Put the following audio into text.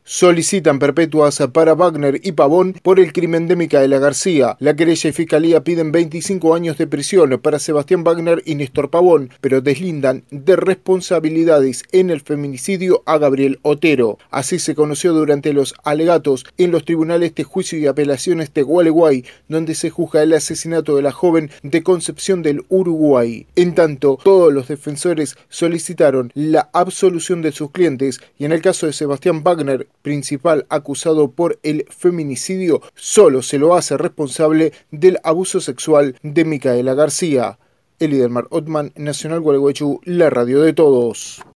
Solicitan perpetuas para Wagner y Pavón por el crimen de Micaela García. La querella y fiscalía piden 25 años de prisión para Sebastián Wagner y Néstor Pavón, pero deslindan de responsabilidades en el feminicidio a Gabriel Otero. Así se conoció durante los alegatos en los tribunales de juicio y apelaciones de Gualeguay, donde se juzga el asesinato de la joven de Concepción del Uruguay. En tanto, todos los defensores solicitaron la absolución de sus clientes y en el caso de Sebastián Wagner, principal acusado por el feminicidio, solo se lo hace responsable del abuso sexual de Micaela García. Elidermar Ottman, Nacional Gualeguaychú, la radio de todos.